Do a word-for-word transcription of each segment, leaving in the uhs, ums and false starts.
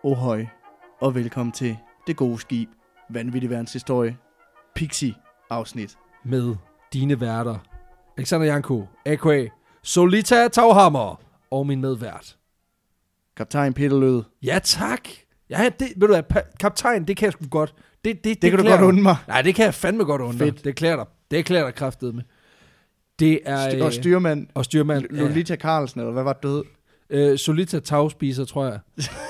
Ohøj, og velkommen til Det Gode Skib, Vanvittig Verdenshistorie, Pixie-afsnit. Med dine værter, Alexander Janko, a k a. Solita Tauhammer, og min medvært. Kaptajn Peter Lød. Ja, tak. Ja, det, ved du hvad, pa- kaptajn, det kan jeg sgu godt. Det, det, det, det kan du godt undre mig. Nej, det kan jeg fandme godt undre. Fedt. Det klæder dig. Det klæder dig kraftedeme. Det er... St- og styrmand. Og styrmand. L- Lolita ja. Carlsen, eller hvad var det, du hed? Øh, Solita Tauspiser, tror jeg.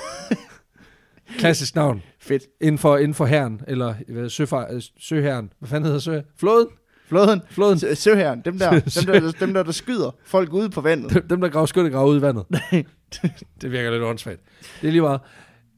Klassisk navn. Fedt. Inden for, inden for herren, eller hvad, søfar, øh, søherren. Hvad fanden hedder sø? Flåden? Flåden. Flåden. S- søherren. Dem der, dem, der, dem der, der skyder folk ude på vandet. Dem, dem der graver skyttegrave ude i vandet. Det virker lidt åndssvagt. Det er lige meget.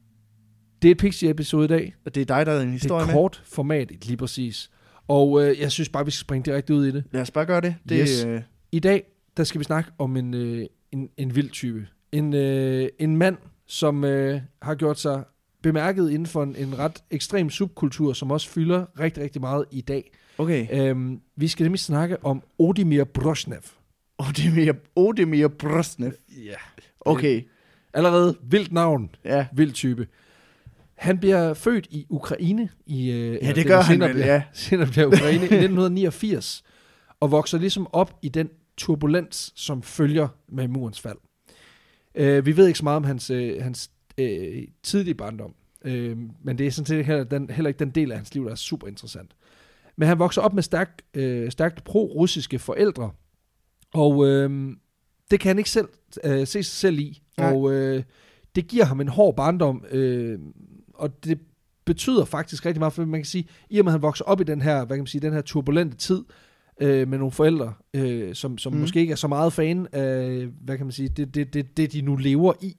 Det er et Pixie-episode i dag. Og det er dig, der er en historie med. Det er kort format, lige præcis. Og øh, jeg synes bare, vi skal springe direkte ud i det. Lad os bare gøre det. det yes. øh... I dag, der skal vi snakke om en, øh, en, en vild type. En, øh, en mand, som øh, har gjort sig bemærket inden for en, en ret ekstrem subkultur, som også fylder rigtig, rigtig meget i dag. Okay. Øhm, vi skal nemlig snakke om Odimir Brozhnev. Odimir, Odimir Brozhnev. Ja. Okay. Allerede vildt navn. Ja. Vild type. Han bliver født i Ukraine. I, øh, ja, det gør han vel, bliver, ja. Senere bliver Ukraine i nitten niogfirs. Og vokser ligesom op i den turbulens, som følger med murens fald. Uh, vi ved ikke så meget om hans, uh, hans uh, tidlige barndom. Uh, men det er sådan set heller, den, heller ikke den del af hans liv, der er super interessant. Men han vokser op med stærk, uh, stærkt pro-russiske forældre. Og uh, det kan han ikke selv uh, se sig selv i. Nej. Og uh, det giver ham en hård barndom. Uh, og det betyder faktisk rigtig meget, for man kan sige, i og med at han vokser op i den her, hvad kan man sige, den her turbulente tid, øh, med nogle forældre, øh, som, som mm. måske ikke er så meget fan af, hvad kan man sige, det, det, det, det de nu lever i,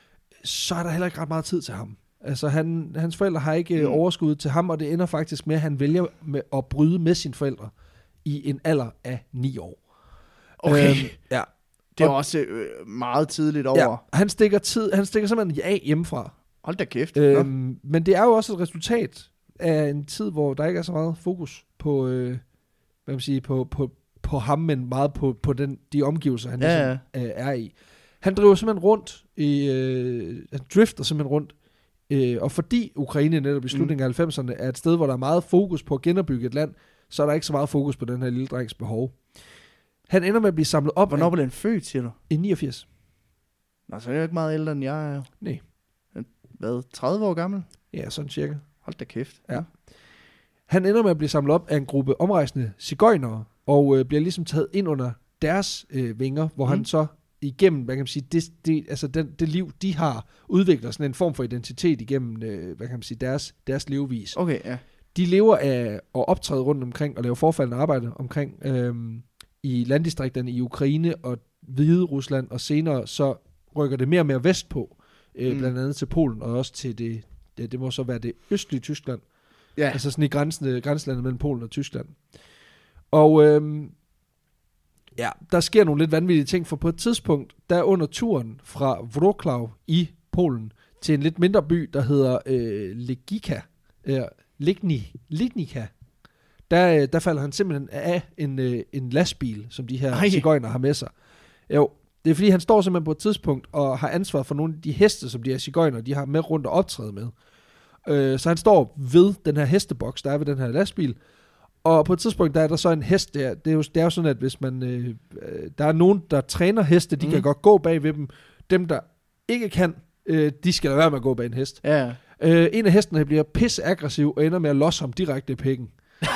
så er der heller ikke ret meget tid til ham. Altså han, hans forældre har ikke mm. overskud til ham, og det ender faktisk med, at han vælger med at bryde med sine forældre i en alder af ni år. Okay. Øhm, ja. Det er og, også øh, meget tidligt over. Ja, han stikker, tid, han stikker simpelthen af hjemmefra. Hold da kæft. Øhm, men det er jo også et resultat af en tid, hvor der ikke er så meget fokus på, øh, hvad man siger, på, på, på ham, men meget på, på den, de omgivelser, han ja, ligesom, øh, er i. Han driver simpelthen rundt, i, øh, han drifter simpelthen rundt, øh, og fordi Ukraine netop i slutningen af halvfemserne er et sted, hvor der er meget fokus på at genopbygge et land, så er der ikke så meget fokus på den her lille drengs behov. Han ender med at blive samlet op. Hvornår blev han født, siger du? I niogfirs. Nå, så er jeg jo ikke meget ældre, end jeg er. Nej. Hvad, tredive år gammel? Ja, sådan cirka. Hold da kæft. Ja. Han ender med at blive samlet op af en gruppe omrejsende sigøjnere, og øh, bliver ligesom taget ind under deres øh, vinger, hvor mm. han så igennem, hvad kan man sige, det, det, altså den, det liv, de har, udvikler sådan en form for identitet igennem, øh, hvad kan man sige, deres, deres levevis. Okay, ja. De lever af at optræde rundt omkring og lave forfaldende arbejde omkring øh, i landdistrikterne i Ukraine og Hvide Rusland, og senere så rykker det mere og mere vestpå, øh, mm. blandt andet til Polen, og også til det, det, det må så være det østlige Tyskland. Ja. Altså sådan i grænsen, grænselandet mellem Polen og Tyskland. Og øhm, ja, der sker nogle lidt vanvittige ting, for på et tidspunkt, der under turen fra Wrocław i Polen til en lidt mindre by, der hedder øh, Legnica, øh, Legni, Legnica, der, der falder han simpelthen af en, øh, en lastbil, som de her sigøjner har med sig. Jo, det er fordi, han står simpelthen på et tidspunkt og har ansvar for nogle af de heste, som de her sigøjner, de har med rundt og optræde med. Øh, så han står ved den her hesteboks, der er ved den her lastbil, og på et tidspunkt, der er der så en hest der. Det er jo, det er jo sådan, at hvis man, øh, der er nogen, der træner heste, de mm. kan godt gå bag ved dem. Dem, der ikke kan, øh, de skal lade være med at gå bag en hest. Ja. Øh, en af hestene bliver pisse aggressiv og ender med at losse ham direkte i pikken.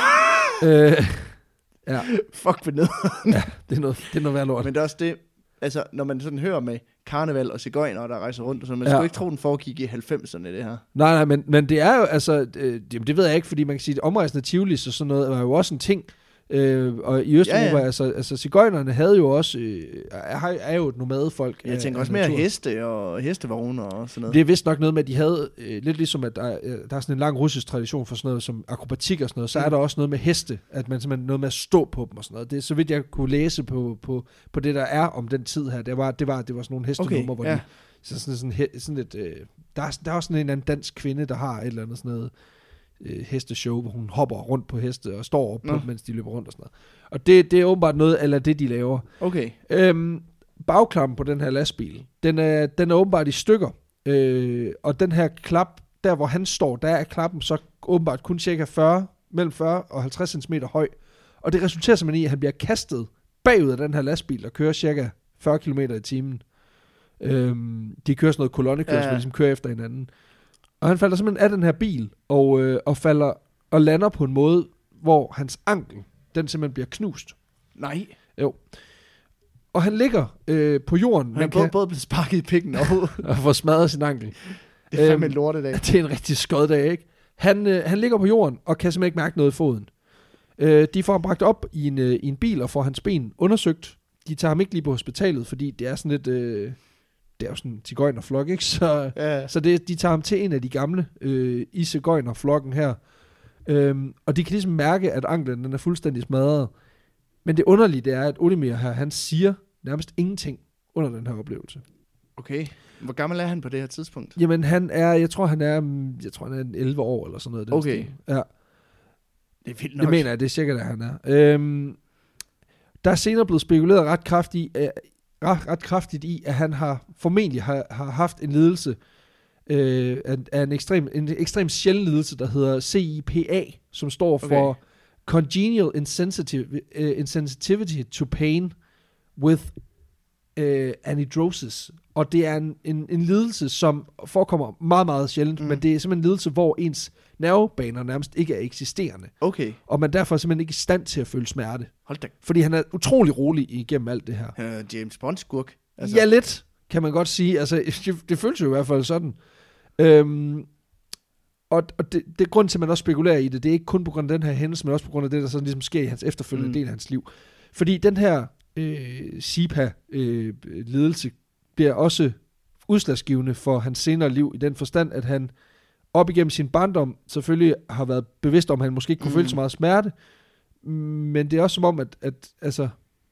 øh, ja. Fuck for ned. Ja, det er noget, det er noget værd lort. Men det er også det, altså når man sådan hører med karneval og sigøjner, der rejser rundt, så man ja. skulle ikke tro, den foregik i halvfemserne, det her. Nej, nej, men, men det er jo, altså, øh, det, det ved jeg ikke, fordi man kan sige, at omrejsende Tivolis og sådan noget var jo også en ting, øh, og i Østeuropa, ja, ja. altså, altså sigøjnerne havde jo også, øh, er, er jo et nomadefolk. Jeg tænker af, også mere heste og hestevogne og sådan noget. Det er vist nok noget med, at de havde, øh, lidt ligesom at der, øh, der er sådan en lang russisk tradition for sådan noget som akrobatik og sådan noget, så mm. er der også noget med heste, at man simpelthen noget med at stå på dem og sådan noget. Det er så vidt jeg kunne læse på, på, på det, der er om den tid her. Det var, det var, det var sådan nogle hestenummer, okay, hvor ja. de, så sådan, sådan, sådan et, øh, der, er, der er også sådan en anden dansk kvinde, der har et eller andet sådan noget, øh, hesteshow, hvor hun hopper rundt på heste og står op på, mens de løber rundt og sådan noget. Og det, det er åbenbart noget, eller det de laver. Okay. Øhm, bagklampen på den her lastbil, den er, den er åbenbart i stykker. Øh, og den her klap, der hvor han står, der er klappen så åbenbart kun cirka fyrre, mellem fyrre og halvtreds centimeter høj. Og det resulterer simpelthen i, at han bliver kastet bagud af den her lastbil, der kører cirka fyrre kilometer i timen. Øhm, de kører sådan noget kolonnekørsel, ja. Hvor de ligesom kører efter hinanden. Og han falder simpelthen af den her bil, og, øh, og falder og lander på en måde, hvor hans ankel, den simpelthen bliver knust. Nej. Jo. Og han ligger øh, på jorden. Han er både, både blevet sparket i pikken og, og får smadret sin ankel. Det er fandme en lortedag. Det er en rigtig skød dag, ikke? Han, øh, han ligger på jorden, og kan simpelthen ikke mærke noget i foden. Øh, de får ham bragt op i en, øh, i en bil, og får hans ben undersøgt. De tager ham ikke lige på hospitalet, fordi det er sådan lidt... Øh, det er jo sådan en sigøjnerflok, ikke? Så, ja. så det, de tager ham til en af de gamle øh, i sigøjnerflokken her. Øhm, og de kan ligesom mærke, at anklen den er fuldstændig smadret. Men det underlige, det er, at Olimir her, han siger nærmest ingenting under den her oplevelse. Okay. Hvor gammel er han på det her tidspunkt? Jamen, han er, jeg tror, han er, jeg tror, han er elleve år eller sådan noget. Okay. Stil. Ja. Det er vildt nok. Det mener jeg, det er sikkert, at han er. Øhm, der er senere blevet spekuleret ret kraftigt, øh, ret, ret kraftigt i, at han har formentlig har, har haft en lidelse øh, af, af en ekstrem, en ekstrem sjælden lidelse, der hedder C I P A, som står for okay. Congenital insensitive, uh, Insensitivity to Pain with uh, Anhidrosis. Og det er en, en, en lidelse, som forekommer meget, meget sjældent, mm. men det er simpelthen en lidelse, hvor ens nervebaner nærmest ikke er eksisterende. Okay. Og man derfor er simpelthen ikke i stand til at føle smerte. Hold da. Fordi han er utrolig rolig igennem alt det her. Han er James Bond-skurk. Altså. Ja, lidt, kan man godt sige. Altså, det, det føles jo i hvert fald sådan. Øhm, og og det, det er grund til, at man også spekulerer i det. Det er ikke kun på grund af den her hændelse, men også på grund af det, der sådan ligesom sker i hans efterfølgende mm. del af hans liv. Fordi den her øh, S I P A-lidelse øh, bliver også udslagsgivende for hans senere liv, i den forstand, at han op igennem sin barndom selvfølgelig har været bevidst om, at han måske ikke kunne mm. føle så meget smerte, men det er også som om, at, at altså,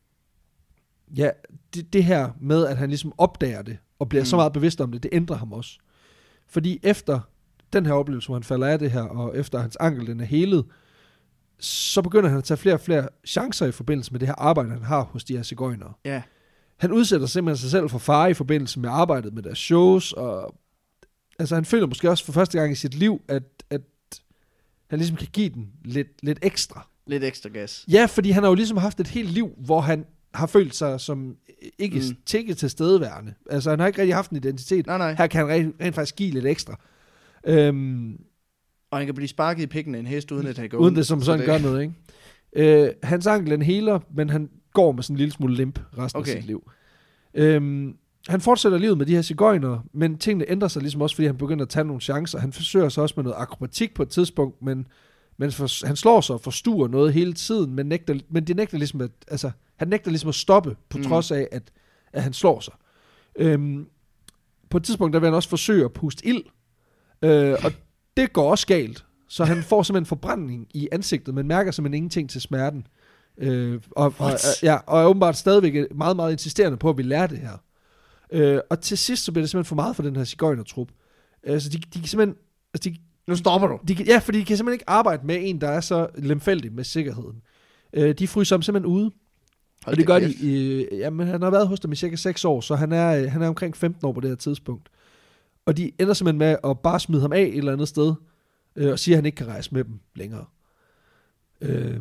ja, det, det her med, at han ligesom opdager det, og bliver mm. så meget bevidst om det, det ændrer ham også. Fordi efter den her oplevelse, hvor han falder af det her, og efter hans ankel, den er helet, så begynder han at tage flere og flere chancer i forbindelse med det her arbejde, han har hos de her sigøjnere. Ja. Han udsætter simpelthen sig selv for fare i forbindelse med arbejdet med deres shows, og altså han føler måske også for første gang i sit liv, at, at han ligesom kan give den lidt, lidt ekstra. Lidt ekstra gas. Ja, fordi han har jo ligesom haft et helt liv, hvor han har følt sig som ikke mm. ikke tilstedeværende. Altså han har ikke rigtig haft en identitet. Nej, nej. Her kan han rent, rent faktisk give lidt ekstra. Øhm, og han kan blive sparket i pikken af en hest, uden at han går uden det som sådan det. Gør noget, ikke? Øh, hans ankel den heler, men han går med sådan en lille smule limp resten okay. af sit liv. Øhm, han fortsætter livet med de her sigøjnere, men tingene ændrer sig ligesom også, fordi han begynder at tage nogle chancer. Han forsøger så også med noget akrobatik på et tidspunkt, men, men for, han slår sig og forstuer noget hele tiden, men, nægter, men det nægter ligesom at, altså, han nægter ligesom at stoppe, på mm. trods af, at, at han slår sig. Øhm, på et tidspunkt, der vil han også forsøge at puste ild, øh, og det går også galt. Så han får simpelthen forbrænding i ansigtet, men mærker simpelthen ingenting til smerten. Øh, og, og, ja, og er åbenbart stadigvæk meget, meget insisterende på, at vi lærer det her. Øh, og til sidst, så bliver det simpelthen for meget for den her sigøjnertrup. Øh, så de, de kan simpelthen... Altså de, nu stopper du. De, ja, fordi de kan simpelthen ikke arbejde med en, der er så lemfældig med sikkerheden. Øh, de fryser ham simpelthen ude. Hold og det gør de... Øh, jamen, han har været hos dem i cirka seks år, så han er, han er omkring femten år på det her tidspunkt. Og de ender simpelthen med at bare smide ham af et eller andet sted, øh, og siger, at han ikke kan rejse med dem længere. Øh,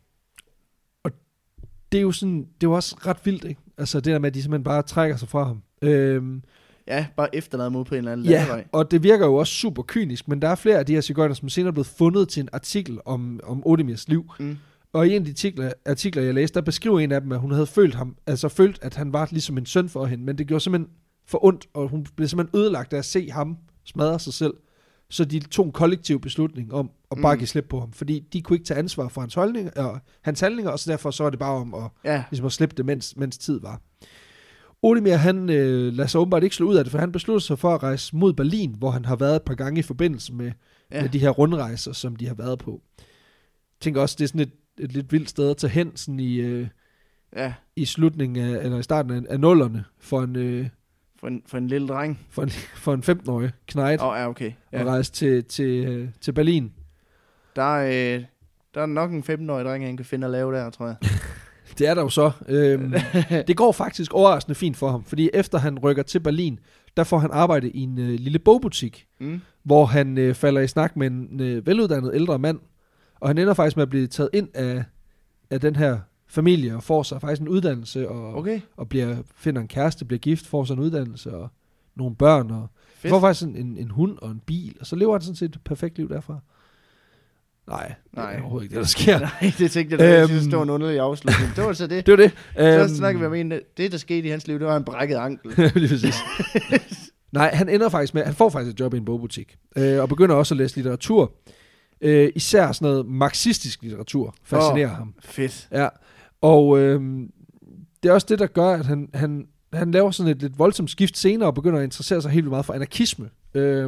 og det er jo sådan... Det er jo også ret vildt, ikke? Altså det der med, at de simpelthen bare trækker sig fra ham. Øhm, ja, bare efterlader mod på en eller anden ja, landevej. Og det virker jo også super kynisk, men der er flere af de her sigøjner, som senere er blevet fundet til en artikel om, om Odemirs liv. Mm. Og i en af de artikler, artikler, jeg læste, der beskriver en af dem, at hun havde følt ham, altså følt, at han var ligesom en søn for hende, men det gjorde simpelthen for ondt, og hun blev simpelthen ødelagt af at se ham smadre sig selv. Så de tog en kollektiv beslutning om at bare mm. give slip på ham, fordi de kunne ikke tage ansvar for hans holdninger, og hans handlinger, og så derfor så var det bare om at, ja. ligesom at slippe det, mens, mens tid var. Odemir, han øh, lader sig åbenbart ikke slå ud af det, for han besluttede sig for at rejse mod Berlin, hvor han har været et par gange i forbindelse med, ja. med de her rundrejser, som de har været på. Jeg tænker også, det er sådan et, et lidt vildt sted at tage hen sådan i, øh, ja. i slutningen af, eller i starten af, af nullerne, for en... Øh, For en, for en lille dreng. For en, for en femten-årig knejt. Åh, oh, ja, okay. Ja. Og rejse til, til, til Berlin. Der er, øh, der er nok en femten-årig dreng, han kan finde at lave der, tror jeg. Det er der jo så. Øhm, det går faktisk overraskende fint for ham, fordi efter han rykker til Berlin, der får han arbejde i en øh, lille bogbutik, mm. hvor han øh, falder i snak med en øh, veluddannet ældre mand, og han ender faktisk med at blive taget ind af, af den her familie, og får sig faktisk en uddannelse, og, okay. og bliver, finder en kæreste, bliver gift, får sig en uddannelse, og nogle børn, og får faktisk en, en, en hund og en bil, og så lever han sådan set et perfekt liv derfra. Nej, Nej. det er overhovedet ikke det, der sker. Nej, det tænkte jeg, det var en underlig afslutning. Det var så det. Det var det. Så Um, snakker vi om en, det der skete i hans liv, det var en brækket ankel. Nej, han ender faktisk med, han får faktisk et job i en bogbutik, øh, og begynder også at læse litteratur. Øh, især sådan noget marxistisk litteratur fascinerer oh, ham. Fedt. Ja, og øh, det er også det, der gør, at han, han, han laver sådan et lidt voldsomt skift senere, og begynder at interessere sig helt vildt meget for anarkisme. Øh,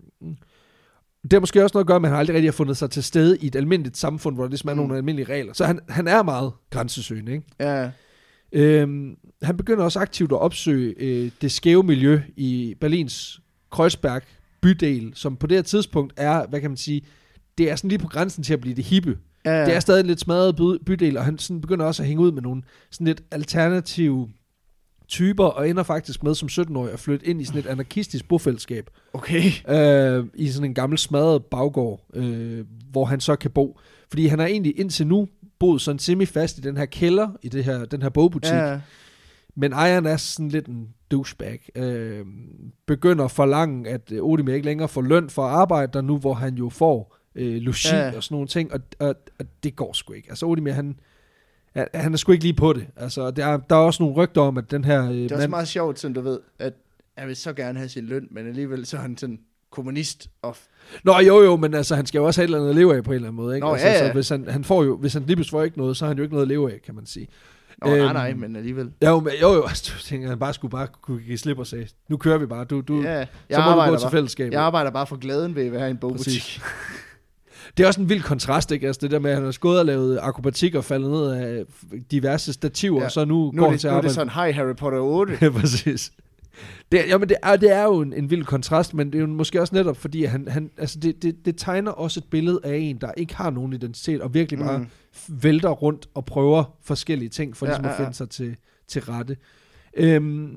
Det har måske også noget at gøre, at man har aldrig rigtig fundet sig til stede i et almindeligt samfund, hvor der ligesom er mm. nogle almindelige regler. Så han, han er meget grænsesøgende, ikke? Ja. Øhm, han begynder også aktivt at opsøge øh, det skæve miljø i Berlins Kreuzberg bydel, som på det her tidspunkt er, hvad kan man sige, det er sådan lige på grænsen til at blive det hippe. Ja, ja. Det er stadig en lidt smadret by- bydel, og han sådan begynder også at hænge ud med nogle sådan lidt alternative typer, og ender faktisk med som sytten-årig at flytte ind i sådan et anarkistisk bofællesskab. Okay. Øh, I sådan en gammel smadret baggård, øh, hvor han så kan bo. Fordi han har egentlig indtil nu boet sådan semi-fast i den her kælder, i det her, den her bogbutik. Ja. Men ejeren er sådan lidt en douchebag. Øh, begynder at forlange, at Odimir ikke længere får løn for at arbejde der nu, hvor han jo får øh, logi ja. og sådan nogle ting, og, og, og det går sgu ikke. Altså Odimir, han han er sgu ikke lige på det. Altså, der er, der er også nogle rygter om, at den her... Øh, det er mand... også meget sjovt, sådan du ved, at han vil så gerne have sin løn, men alligevel så er han sådan kommunist. Og... Nå jo jo, men altså, han skal jo også have et eller andet at leve af på en eller anden måde. Ikke? Nå, altså, ja, ja. Så hvis han, han får jo, hvis han lige pludselig får ikke noget, så har han jo ikke noget at leve af, kan man sige. Nå, øhm, nej, nej, men alligevel. Jo, men, jo, jo, altså, du tænker, han bare skulle bare kunne give slip og sige, nu kører vi bare, du, du, ja, så må du gå til fællesskabet. Jeg arbejder bare for glæden ved at være i en bogbutik. Det er også en vild kontrast, ikke? Altså det der med, at han har gået og lavet akrobatik og faldet ned af diverse stativer, ja. Og så nu, nu går han til arbejde. Nu er det sådan, hej Harry Potter otte. Ja, præcis. Det, jamen det, er, det er jo en, en vild kontrast, men det er jo måske også netop, fordi han, han, altså det, det, det tegner også et billede af en, der ikke har nogen identitet, og virkelig bare mm. vælter rundt og prøver forskellige ting, for ja, ligesom ja, ja. at finde sig til, til rette. Øhm,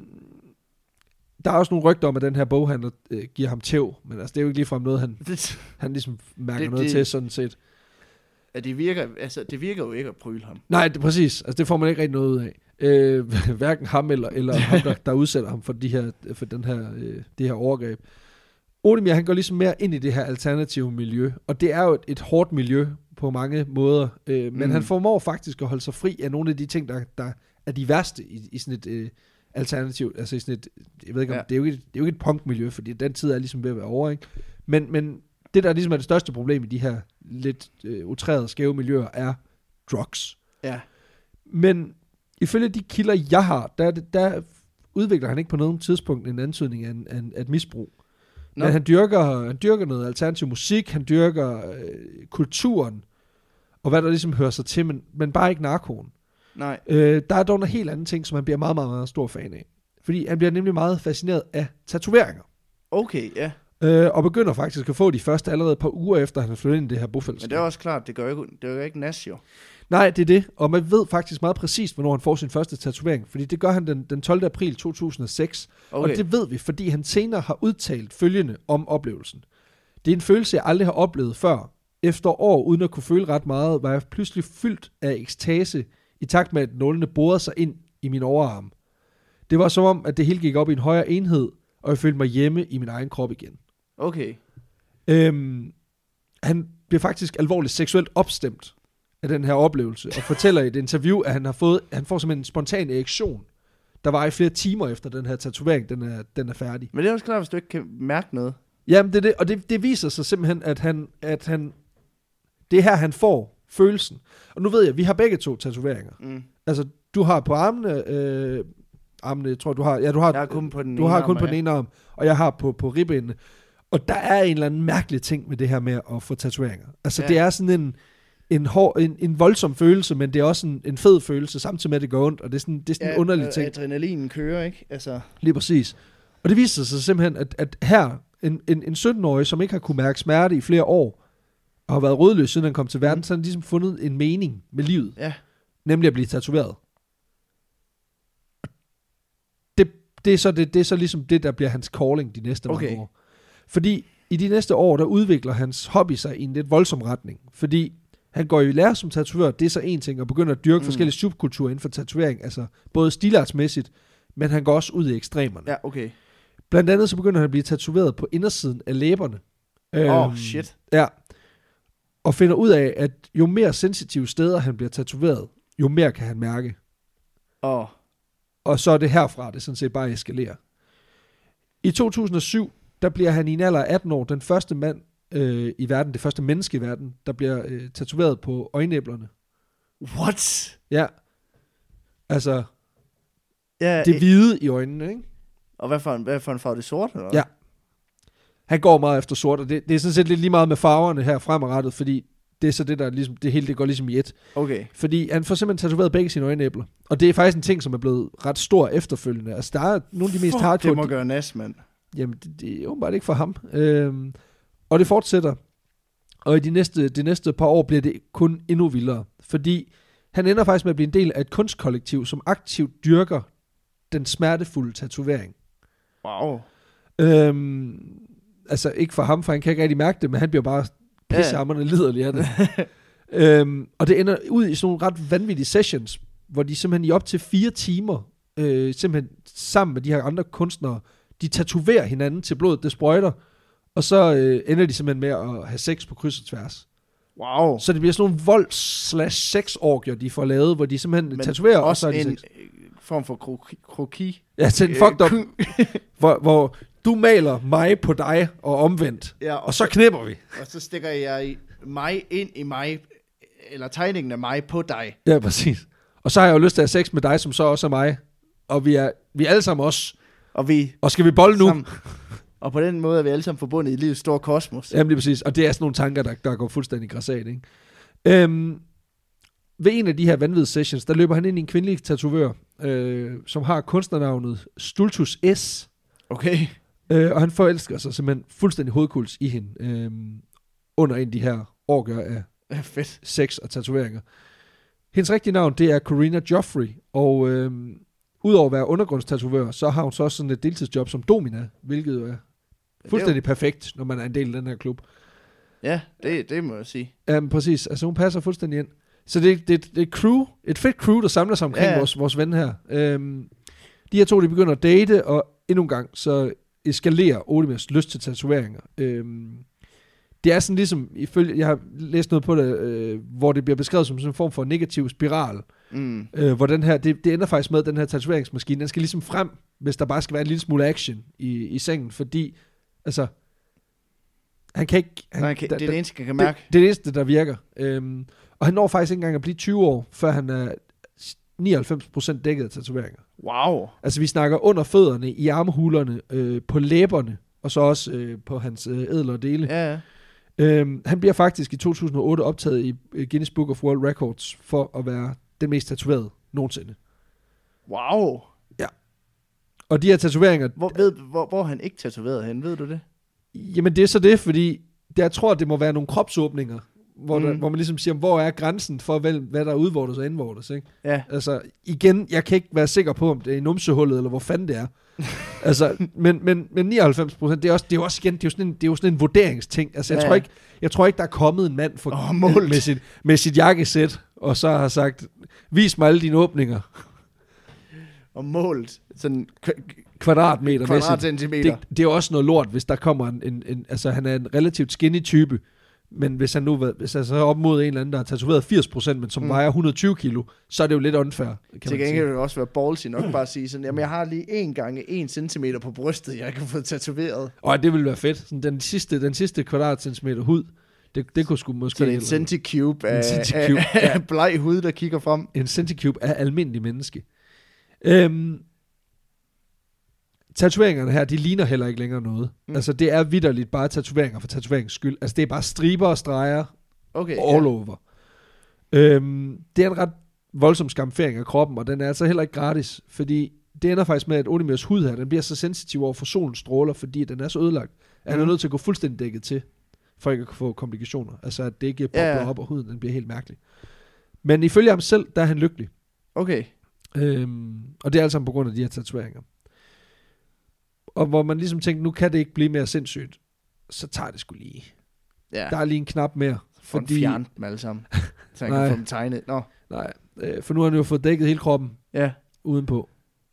Der er også nogle rygter om, at den her boghandler øh, giver ham tæv, men altså, det er jo ikke ligefrem noget, han, det, han ligesom mærker det, noget det, til, sådan set. Ja, det virker, altså, det virker jo ikke at pryle ham. Nej, det, præcis. Altså, det får man ikke rigtig noget ud af. Øh, hverken ham eller, eller ham, der, der udsætter ham for, de her, for den her, øh, det her overgreb. Odimir, han går ligesom mere ind i det her alternative miljø, og det er jo et, et hårdt miljø på mange måder, øh, men mm. han formår faktisk at holde sig fri af nogle af de ting, der, der er de værste i, i sådan et... Øh, alternativt, altså sådan et, jeg ved ikke om, ja. det, er jo ikke, det er jo ikke et punkmiljø, fordi den tid er ligesom ved at være over, ikke? Men, men det, der ligesom er det største problem i de her lidt øh, utrærede, skæve miljøer, er drugs. Ja. Men ifølge de kilder, jeg har, der, der udvikler han ikke på noget tidspunkt en antydning af, en, af, af et misbrug. No. Men han dyrker, han dyrker noget alternativ musik, han dyrker øh, kulturen, og hvad der ligesom hører sig til, men, men bare ikke narkoen. Nej. Øh, der er dog nogle helt andre ting, som han bliver meget, meget, meget stor fan af. Fordi han bliver nemlig meget fascineret af tatoveringer. Okay, ja. Øh, og begynder faktisk at få de første allerede et par uger efter, han har flyttet ind i det her bofællesskab. Men det er også klart, det gør ikke, det gør ikke nas jo. Nej, det er det. Og man ved faktisk meget præcist, hvornår han får sin første tatovering. Fordi det gør han den, den tolvte april to tusind og seks. Okay. Og det ved vi, fordi han senere har udtalt følgende om oplevelsen. Det er en følelse, jeg aldrig har oplevet før. Efter år, uden at kunne føle ret meget, var jeg pludselig fyldt af ekstase, i takt med, at nålene borede sig ind i min overarm. Det var som om, at det hele gik op i en højere enhed, og jeg følte mig hjemme i min egen krop igen. Okay. Øhm, han bliver faktisk alvorligt seksuelt opstemt af den her oplevelse, og fortæller i et interview, at han har fået, han får simpelthen en spontan erektion, der var i flere timer efter den her tatovering, den er, den er færdig. Men det er også klart, hvis du ikke kan mærke noget. Jamen, det er det, og det, det viser sig simpelthen, at han, at han, det er her, han får følelsen. Og nu ved jeg, at vi har begge to tatoveringer. Mm. Altså, du har på armene, øh, armene, jeg tror, du har, ja, du har, jeg har kun på den du ene har arm, kun på ja. den ene arm, og jeg har på, på ribbenene. Og der er en eller anden mærkelig ting med det her med at få tatoveringer. Altså, ja. Det er sådan en, en, hård, en, en voldsom følelse, men det er også en, en fed følelse, samtidig med, at det går ondt, og det er sådan, det er sådan ja, en underlig ting. Adrenalinen kører, ikke? Altså. Lige præcis. Og det viser sig simpelthen, at, at her, en, en, en sytten-årig, som ikke har kunne mærke smerte i flere år, og har været rødløs, siden han kom til verden, mm. så har han ligesom fundet en mening med livet. Ja. nemlig at blive tatoveret. Det, det, er så det, det er så ligesom det, der bliver hans calling de næste Okay. mange år. Fordi i de næste år, der udvikler hans hobby sig i en lidt voldsom retning. Fordi han går jo i lære som tatovør, det er så en ting, og begynder at dyrke mm. forskellige subkulturer inden for tatovering, altså både stilartsmæssigt, men han går også ud i ekstremerne. Ja, okay. Blandt andet så begynder han at blive tatoveret på indersiden af læberne. Åh, Øhm, oh, shit. Ja. Og finder ud af, at jo mere sensitive steder han bliver tatoveret, jo mere kan han mærke. Åh. Oh. Og så er det herfra, det sådan set bare eskalerer. I to tusind og syv, der bliver han i en alder af atten år den første mand øh, i verden, det første menneske i verden, der bliver øh, tatoveret på øjenæblerne. What? Ja. Altså, Ja, det hvide i øjnene, ikke? og hvad for en, hvad for en farve? Det sort, eller? Ja. Han går meget efter sort, og det, det er sådan set lidt lige meget med farverne her fremadrettet, fordi det er så det, der ligesom, det hele det går ligesom i et. Okay. Fordi han får simpelthen tatoveret begge sine øjenæbler. Og det er faktisk en ting, som er blevet ret stor efterfølgende. Altså, der er nogle af de mest Fuck, hardcore... det må gøre nas, mand. Jamen, det, det er åbenbart ikke for ham. Øhm, og det fortsætter. Og i de næste, de næste par år bliver det kun endnu vildere. Fordi han ender faktisk med at blive en del af et kunstkollektiv, som aktivt dyrker den smertefulde tatovering. Wow. Øhm, altså, ikke for ham, for han kan ikke rigtig mærke det, men han bliver bare pissehammerende liderlig af det. øhm, og det ender ud i sådan nogle ret vanvittige sessions, hvor de simpelthen i op til fire timer, øh, simpelthen sammen med de her andre kunstnere, de tatoverer hinanden til blodet, det sprøjter, og så øh, ender de simpelthen med at have sex på kryds og tværs. Wow. Så det bliver sådan nogle vold slash sex orgier, de får lavet, hvor de simpelthen Men tatoverer, og også så er de en sex. form for kroki. kroki. Ja, til en fucked up, hvor, hvor du maler mig på dig, og omvendt, Ja, og så knipper vi. Og så stikker jeg i- mig ind i mig, eller tegningen af mig på dig. Ja, præcis. Og så har jeg jo lyst til at have sex med dig, som så også er mig, og vi er, vi er alle sammen os. Og vi Og skal vi bolle nu? sammen, og på den måde er vi alle sammen forbundet i livets store kosmos. Jamen lige præcis. Og det er sådan nogle tanker, der, der går fuldstændig grassat, ikke? Øhm, ved en af de her vanvittige sessions, der løber han ind i en kvindelig tatovør, øh, som har kunstnernavnet Stultus S. Okay. Øh, og han forelsker sig simpelthen fuldstændig hovedkuls i hende, øh, under en af de her årgør af Ja, fedt. sex og tatoveringer. Hendes rigtige navn, det er Corina Joffrey, og øh, udover at være undergrundstatovør, så har hun så også sådan et deltidsjob som domina, hvilket jo er fuldstændig perfekt, når man er en del af den her klub. Ja, det, det må jeg sige. Jamen præcis, altså hun passer fuldstændig ind. Så det, det, det er et crew, et fedt crew, der samler sig omkring Ja, ja. vores, vores ven her. Øhm, de her to, de begynder at date, og endnu en gang, så eskalerer Olimers lyst til tatoveringer. Øhm, det er sådan ligesom, ifølge, jeg har læst noget på det, øh, hvor det bliver beskrevet som sådan en form for negativ spiral. Mm. Øh, hvor den her, det, det ender faktisk med, at den her tatoveringsmaskine, den skal ligesom frem, hvis der bare skal være en lille smule action i, i sengen, fordi, altså, han kan ikke... Han, Nej, okay, der, det er der, det eneste, jeg kan mærke. det, det er det eneste, der virker. Øhm, og han når faktisk ikke engang at blive tyve år, før han er nioghalvfems procent dækket af tatoveringer. Wow. Altså vi snakker under fødderne, i armhulerne, øh, på læberne, og så også øh, på hans øh, ædlere dele. Ja, ja. Øhm, han bliver faktisk i to tusind og otte optaget i øh, Guinness Book of World Records for at være den mest tatoverede nogensinde. Wow. Og de her tatoveringer, Hvor, ved, hvor, hvor er han ikke tatoveret hen? Ved du det? jamen det er så det, fordi der, jeg tror, at det må være nogle kropsåbninger, hvor, mm. der, hvor man ligesom siger, hvor er grænsen for, hvad, hvad der er udvortes og indvortes, ikke? Ja. Altså, igen, jeg kan ikke være sikker på, om det er i numsehullet, eller hvor fanden det er. altså, men, men, men nioghalvfems procent, det er også, det er også igen, det er jo sådan en, det er jo sådan en vurderingsting. Altså, jeg, Ja, tror ja. ikke, jeg tror ikke, der er kommet en mand for, Åh, målt. med, sit, med sit jakkesæt, og så har sagt, vis mig alle dine åbninger, Og målt sådan k- kvadratmeter. kvadratcentimeter. Det, det er jo også noget lort, hvis der kommer en, en, en, altså han er en relativt skinny type, men hvis han nu hvis han så er op mod en eller anden, der har tatoveret firs procent, men som mm. vejer et hundrede og tyve kilo, så er det jo lidt unfair, kan Til man gengæld sige. kan det jo også være ballsy nok bare at sige sådan, jamen jeg har lige en gange en centimeter på brystet, jeg kan få tatoveret. Og det ville være fedt. Sådan den sidste, den sidste kvadratcentimeter hud, det, det kunne sgu måske... Så det er en centicube af, En centicube, af, af, af bleg hud, der kigger frem. En centicube af almindelig menneske. Øhm, tatoveringerne her, de ligner heller ikke længere noget. Mm. Altså, det er vitterligt bare tatoveringer for tatoveringens skyld. Altså, det er bare striber og streger Okay, all ja. over. Øhm, det er en ret voldsom skamfering af kroppen, og den er altså heller ikke gratis, fordi det ender faktisk med, at Olimers hud her, den bliver så sensitiv over for solens stråler, fordi den er så ødelagt, at han er Mm. nødt til at gå fuldstændig dækket til, for ikke at få komplikationer. Altså, at det ikke popper Ja, ja. op, og huden den bliver helt mærkelig. Men ifølge ham selv, der er han lykkelig. Okay. Øhm, og det er altså på grund af de her tatoveringer. Og hvor man ligesom tænker, nu kan det ikke blive mere sindssygt, så tager det sgu lige. Ja. Der er lige en knap mere. For Fordi... fjerne dem alle sammen. Så han kan få dem tegnet. Nå. Nej, øh, for nu har han jo fået dækket hele kroppen. Ja. Udenpå.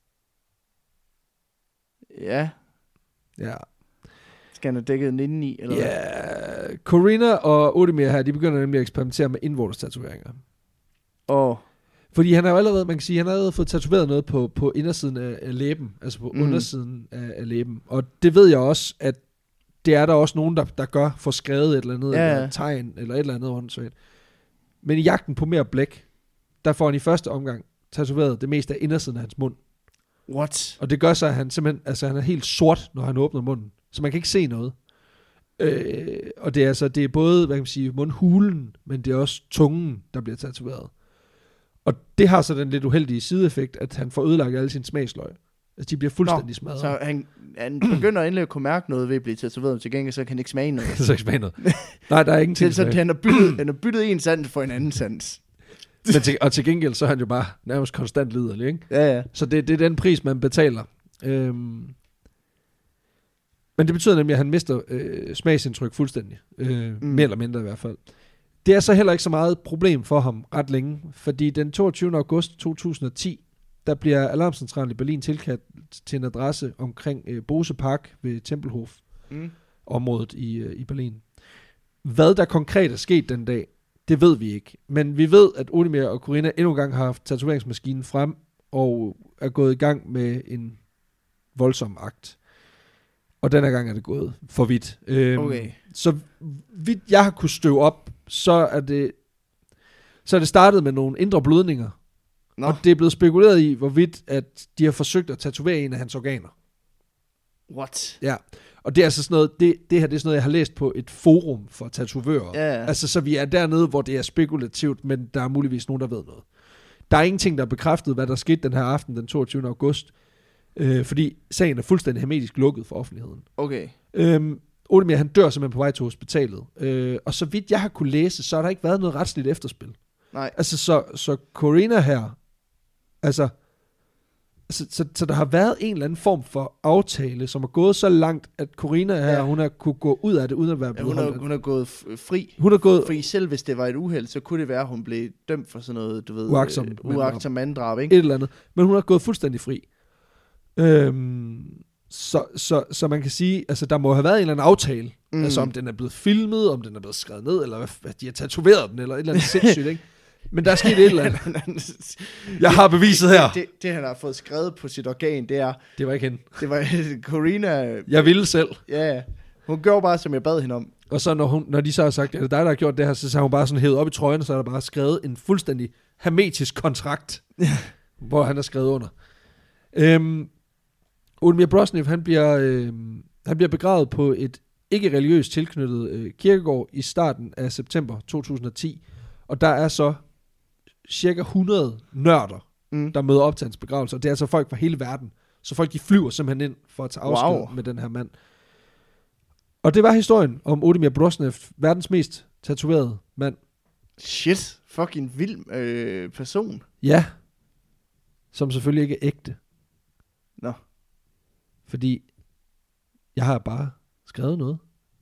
Ja. Ja. Skal han have dækket den indeni? Eller Ja. Hvad? Corina og Odemir her, de begynder nemlig at eksperimentere med indvortes tatoveringer. Åh. Fordi han har jo allerede, man kan sige, han har allerede fået tatoveret noget på, på indersiden af, af læben, altså på mm. undersiden af, af læben. Og det ved jeg også, at det er der også nogen, der, der gør, for skrevet et eller andet, ja, ja. eller tegn, eller et eller andet åndssvagt. Men i jagten på mere blæk, der får han i første omgang tatoveret det meste af indersiden af hans mund. What? Og det gør så, at han simpelthen, altså han er helt sort, når han åbner munden. Så man kan ikke se noget. Øh, og det er altså, det er både, hvad kan man sige, mundhulen, men det er også tungen, der bliver tatoveret. Og det har så den lidt uheldige sideeffekt, at han får ødelagt alle sine smagsløg. Altså, de bliver fuldstændig smadret. Så han, han begynder endelig at kunne mærke noget ved at blive tatoveret, til gengæld så kan han ikke smage noget. så ikke smage noget. Nej, der er ingenting. Så han har byttet, han har byttet en sans for en anden sans. Men til, og til gengæld, så er han jo bare nærmest konstant liderlig, ikke? Ja, ja. Så det, det er den pris, man betaler. Øhm. Men det betyder nemlig, at han mister øh, smagsindtryk fuldstændig. Øh, mm. Mere eller mindre i hvert fald. Det er så heller ikke så meget problem for ham ret længe, fordi den toogtyvende august to tusind og ti, der bliver alarmcentralen i Berlin tilkaldt til en adresse omkring øh, Bose Park ved Tempelhof, mm. området i, øh, i Berlin. Hvad der konkret er sket den dag, det ved vi ikke. Men vi ved, at Odemir og Corina endnu en gang har haft tatoveringsmaskinen frem og er gået i gang med en voldsom akt. Og denne gang er det gået for vidt. Øhm, okay. Så vidt jeg har kunnet støve op, så er det så er det startet med nogle indre blødninger. Nå. Og det er blevet spekuleret i, hvorvidt at de har forsøgt at tatovere en af hans organer. What? Ja. Og det er altså sådan noget, det, det her det er sådan noget, jeg har læst på et forum for tatovører. Ja. Altså, så vi er dernede, hvor det er spekulativt, men der er muligvis nogen, der ved noget. Der er ingenting, der er bekræftet, hvad der skete den her aften, den toogtyvende august. Øh, fordi sagen er fuldstændig hermetisk lukket for offentligheden. Okay. Øhm, Odemir, han dør simpelthen på vej til hospitalet. Øh, og så vidt jeg har kunne læse, så har der ikke været noget retsligt efterspil. Nej. Altså, så, så Corina her, altså, så, så, så der har været en eller anden form for aftale, som er gået så langt, at Corina her, ja. hun har kunne gå ud af det, uden at være blevet ja, hun, har, hun har gået fri. Hun har gået fri selv, hvis det var et uheld, så kunne det være, at hun blev dømt for sådan noget, du ved, uagtsom, øh, uagtsom manddrab, ikke? Et eller andet. Men hun har gået fuldstændig fri. Øhm, så, så, så man kan sige, altså der må have været en eller anden aftale, mm. altså om den er blevet filmet, om den er blevet skrevet ned, eller hvad, hvad de har tatoveret den, eller et eller andet sindssygt, ikke? Men der er sket et eller andet. Jeg har beviset her. Det, det, det han har fået skrevet på sit organ, det er... Det var ikke hende. Det var Corina... Jeg ville selv. Ja, hun gjorde bare, som jeg bad hende om. Og så når, hun, når de så har sagt, at det er dig, der har gjort det her, så har hun bare sådan hævet op i trøjen, og så er der bare skrevet en fuldstændig hermetisk kontrakt, hvor han har skrevet under. Øhm, Odemir Brosnev, han bliver, øh, han bliver begravet på et ikke-religiøst tilknyttet øh, kirkegård i starten af september to tusind og ti. Og der er så cirka hundrede nørder, mm. der møder op til hans begravelse. Og det er altså folk fra hele verden. Så folk, de flyver simpelthen ind for at tage afsked wow. med den her mand. Og det var historien om Odemir Brosnev, verdens mest tatoverede mand. Shit, fucking vild øh, person. Ja, som selvfølgelig ikke er ægte. Nå. Fordi jeg har bare skrevet noget.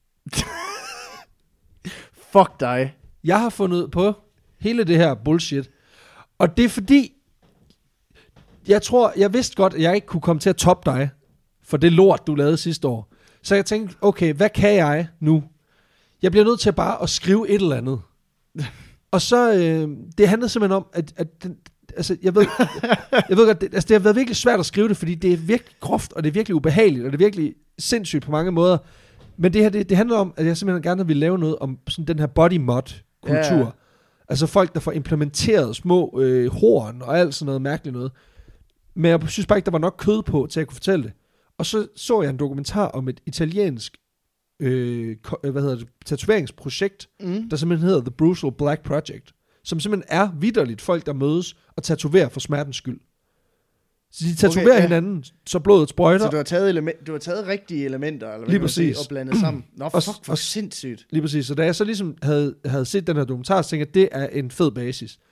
Fuck dig. Jeg har fundet på hele det her bullshit. Og det er fordi, jeg tror, jeg vidste godt, at jeg ikke kunne komme til at toppe dig for det lort, du lavede sidste år. Så jeg tænkte, okay, hvad kan jeg nu? Jeg bliver nødt til bare at skrive et eller andet. Og så, øh, det handlede simpelthen om, at, at den, altså, jeg ved, jeg ved godt, det, altså, det har været virkelig svært at skrive det, fordi det er virkelig groft, og det er virkelig ubehageligt, og det er virkelig sindssygt på mange måder. Men det her, det, det handler om, at jeg simpelthen gerne vil lave noget om sådan den her body mod-kultur. Yeah. Altså folk, der får implementeret små øh, horn og alt sådan noget mærkeligt noget. Men jeg synes bare ikke, der var nok kød på, til at jeg kunne fortælle det. Og så så jeg en dokumentar om et italiensk øh, hvad hedder det, tatoveringsprojekt, mm. der simpelthen hedder The Brutal Black Project, som simpelthen er vitterligt folk, der mødes og tatoverer for smertens skyld. Så de tatoverer okay, ja. hinanden, så blodet sprøjter. Så du har taget, element, du har taget rigtige elementer, eller hvad sige, og blandet sammen. Nå, fuck, hvor sindssygt. Lige præcis. Så da jeg så ligesom havde, havde set den her dokumentar, så tænkte jeg, at det er en fed basis.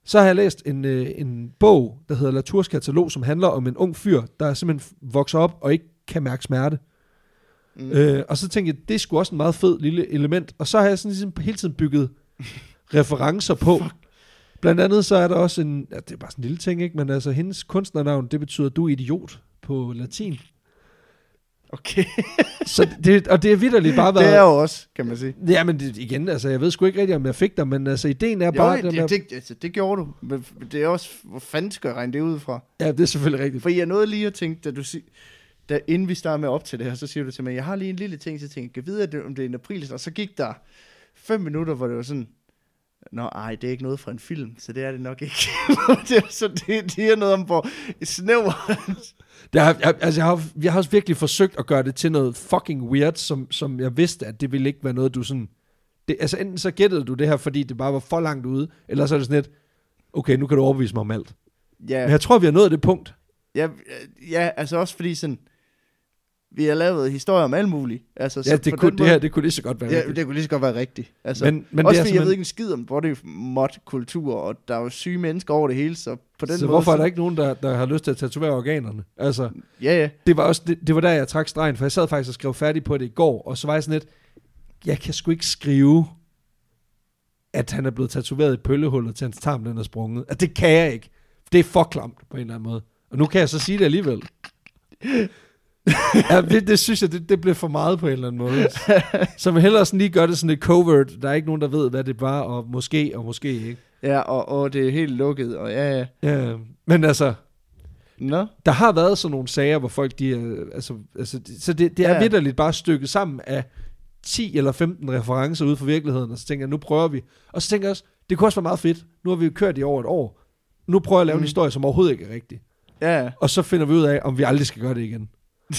Så har jeg læst en, øh, en bog, der hedder Latours katalog, som handler om en ung fyr, der simpelthen vokser op og ikke kan mærke smerte. Mm. Øh, og så tænkte jeg, det er sgu også en meget fed lille element. Og så har jeg sådan ligesom hele tiden bygget referencer på. Fuck. Blandt andet så er der også en, ja, det er bare sådan en lille ting, ikke? Men altså hendes kunstnernavn, det betyder du er idiot på latin. Okay. Så det, og det er vitterligt bare været... Det er jo også, kan man sige. Ja, men det, igen, altså jeg ved sgu ikke rigtig, om jeg fik dig, men altså ideen er jo, bare... det, det, det, altså, det gjorde du, men det er også, hvor fanden skal jeg regne det ud fra? Ja, det er selvfølgelig rigtigt. For jeg nåede lige at tænke, da du siger... Da, inden vi starter med op til det her, så siger du til mig, jeg har lige en lille ting, så jeg tænker, kan vide, om det er en april, og så gik der fem minutter, hvor det var sådan, nå, ej, det er ikke noget fra en film, så det er det nok ikke. det er, så det, det er noget om, hvor snæver. Jeg har, jeg, altså jeg, har, jeg har også virkelig forsøgt at gøre det til noget fucking weird, som, som jeg vidste, at det ville ikke være noget, du sådan... Det, altså enten så gættede du det her, fordi det bare var for langt ude, eller så er det sådan lidt, okay, nu kan du overbevise mig om alt. Ja. Men jeg tror, vi har nået det punkt. Ja, ja, altså også fordi sådan... Vi har lavet historier om alt muligt. Altså, ja, det kunne, det, her, det kunne lige så godt være ja, rigtigt. det kunne lige så godt være rigtigt. Altså, men, men også det fordi jeg man... ved ikke en skid om bodymod-kultur, og der er jo syge mennesker over det hele, så på den så måde... hvorfor er der ikke nogen, der, der har lyst til at tatovere organerne? Altså, ja, ja. Det var, også, det, det var der, jeg trak stregen, for jeg sad faktisk og skrev færdig på det i går, og så var jeg sådan lidt, jeg kan sgu ikke skrive, at han er blevet tatoveret i pøllehullet til hans tarm, den er sprunget. At det kan jeg ikke. Det er for klamt på en eller anden måde. Og nu kan jeg så sige det alligevel. Ja, det, det synes jeg, det, det blev for meget på en eller anden måde. Så man hellere sådan lige gør det sådan lidt covert. Der er ikke nogen, der ved, hvad det var, og måske, og måske ikke. Ja, og, og det er helt lukket, og ja, ja. Ja, men altså, no. der har været sådan nogle sager, hvor folk, de er, altså, altså så det, det er ja. vitterligt bare stykket sammen af ti eller femten referencer ude fra virkeligheden, og så tænker jeg, nu prøver vi. Og så tænker jeg også, det kunne også være meget fedt. Nu har vi jo kørt i over et år. Nu prøver jeg at lave mm. en historie, som overhovedet ikke er rigtig. Ja. Og så finder vi ud af, om vi aldrig skal gøre det igen.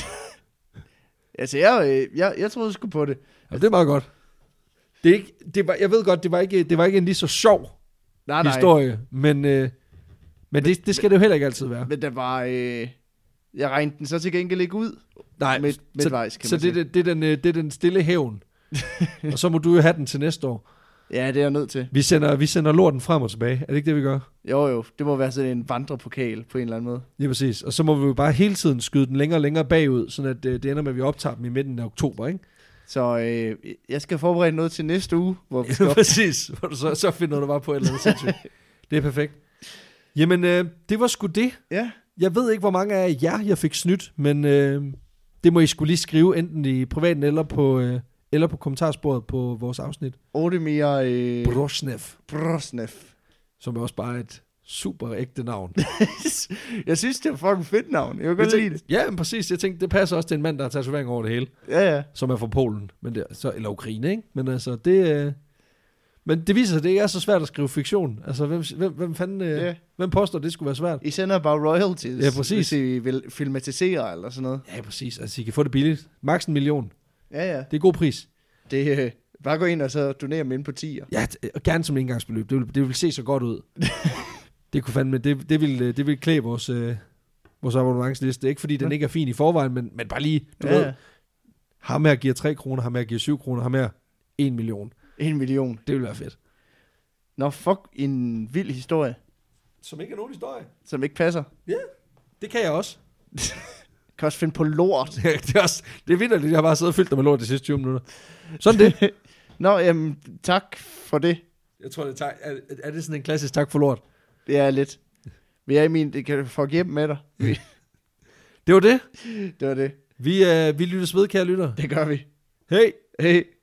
altså, jeg, jeg, jeg troede sgu på det. Ja, det er meget godt. Det er ikke, det var, jeg ved godt, det var ikke, det var ikke en lige så sjov nej, historie, nej. men, øh, men, men det, det skal det jo heller ikke altid være. Men der var, øh, jeg regnede den så til gengæld ikke ud. Nej, med, midtvejs, kan så, man så det, det, det, er den, det er den stille hævn. Og så må du jo have den til næste år. Ja, det er jeg nødt til. Vi sender, vi sender lorten frem og tilbage. Er det ikke det, vi gør? Jo, jo. Det må være sådan en vandrepokal på en eller anden måde. Ja, præcis. Og så må vi jo bare hele tiden skyde den længere og længere bagud, sådan at øh, det ender med, at vi optager dem i midten af oktober, ikke? Så øh, jeg skal forberede noget til næste uge, hvor vi skal ja, præcis. Hvor du så, så finder du bare på et eller andet sindssygt. Det er perfekt. Jamen, øh, det var sgu det. Ja. Jeg ved ikke, hvor mange af jer, jeg fik snydt, men øh, det må I skulle lige skrive, enten i privaten eller på... Øh, eller på kommentarsporet på vores afsnit. Odemir øh... Brosnev. Brosnev. Som er også bare et super ægte navn. Jeg synes, det er fucking fedt navn. Jeg kan godt lide det. Ja, men præcis. Jeg tænkte, det passer også til en mand, der har tatovering over det hele. Ja, ja. Som er fra Polen. Men det, så, eller Ukraine, ikke? Men altså, det... Øh, men det viser sig, at det ikke er så svært at skrive fiktion. Altså, hvem, hvem, hvem fanden... Øh, yeah. Hvem påstår, det skulle være svært? I sender bare royalties. Ja, præcis. Hvis I vil filmatisere eller sådan noget. Ja, præcis. Altså, I kan få det billigt. Max en million. Ja, ja. Det er god pris. Det øh, bare gå ind og så donere dem ind på tier. Ja, og gerne som engangsbeløb. Det vil, det vil se så godt ud. Det kunne fandme, det, det vil, det vil klæde vores, øh, vores abonnementsliste. Ikke fordi den ja. ikke er fin i forvejen, men, men bare lige, du ja. ved, ham her giver tre kroner, ham her giver syv kroner, ham her en million. En million. Det vil være fedt. Nå, fuck, en vild historie. Som ikke er nogen historie. Som ikke passer. Ja, det kan jeg også. Kan også finde på lort. det er også, det er vildt, jeg har bare siddet og fyldt dig med lort de sidste tyve minutter. Sådan det. Nå, jamen, tak for det. Jeg tror, det er, tak, er, er det sådan en klassisk tak for lort? Det er lidt. Vi er i min, det kan du få hjem med dig. Det var det. Det var det. Vi, øh, vi lyttes ved, kære lytter. Det gør vi. Hej. Hej.